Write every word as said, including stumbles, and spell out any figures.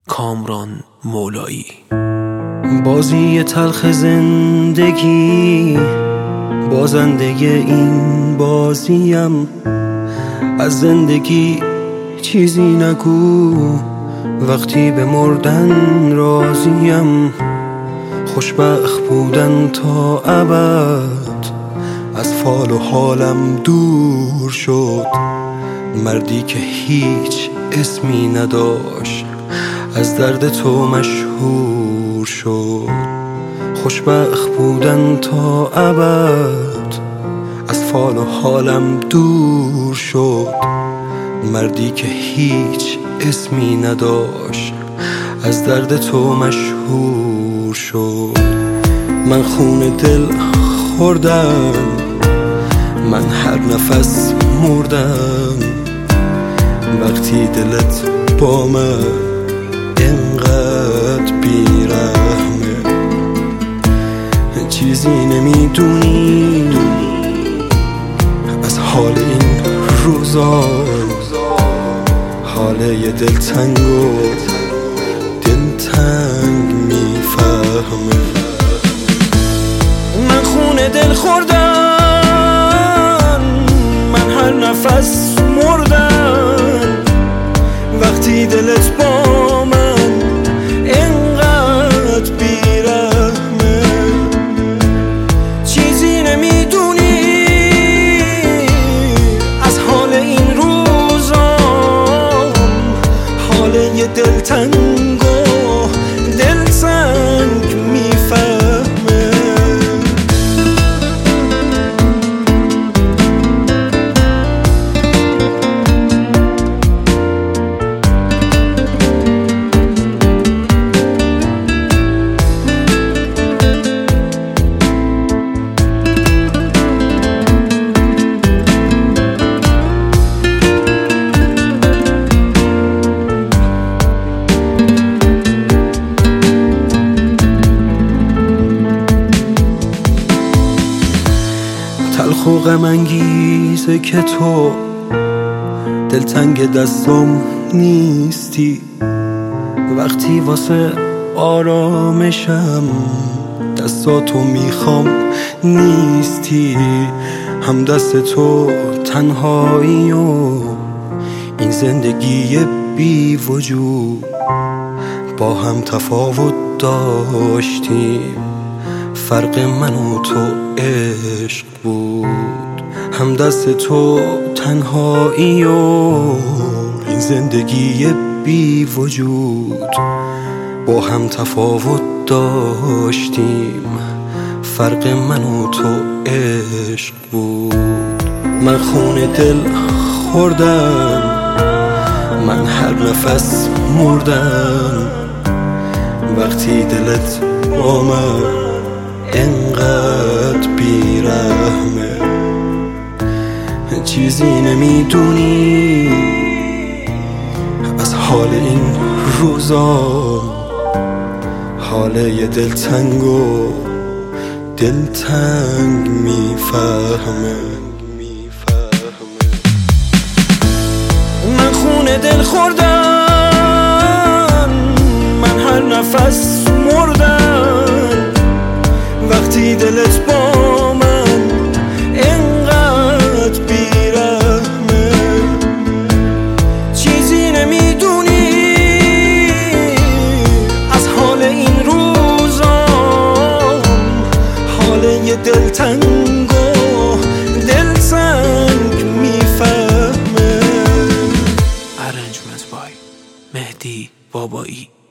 کامران مولایی. بازی تلخ زندگی، بازنده این بازیم. از زندگی چیزی نگو، وقتی به مردن راضیم. خوشبخت بودن تا ابد از فال و حالم دور شد. مردی که هیچ اسمی نداشت از درد تو مشهور شد. خوشبخت بودن تا ابد از فال و حالم دور شد. مردی که هیچ اسمی نداشت از درد تو مشهور شد. من خون دل خوردم، من هر نفس مردم. وقتی دلت با من اینقدر بیرحمه، چیزی نمیدونی از حال این روزا. حال یه دلتنگ و دلتنگ میفهمه. من خون دل خوردم، من هر نفس مردم. وقتی دلت با من اینقدر بیرحمه، چیزی نمیدونی از حال این روزا. حال یه دلتنگ و دلتنگ میفهمه. تلخ و غم انگیزه که تو دلتنگ دستم نیستی. وقتی واسه آرامشم دستاتو میخوام نیستی. هم دست تو تنهایی و این زندگی بی وجود با هم تفاوت داشتیم. فرق من و تو عشق بود. هم دست تو تنهایی و این زندگی بی وجود با هم تفاوت داشتیم. فرق من و تو عشق بود. من خون دل خوردم، من هر نفس مردم. وقتی دلت با من اینقدر بیرحمه، چیزی نمیدونی از حال این روزا. حال یه دلتنگ و دلتنگ میفهمه. من خون دل خوردم، من هر نفس مردم. وقتی دلت با من اینقدر بیرحمه، چیزی نمیدونی از حال این روزا. حال یه دلتنگ و دلتنگ میفهمه. ارنجمنت بای مهدی بابایی.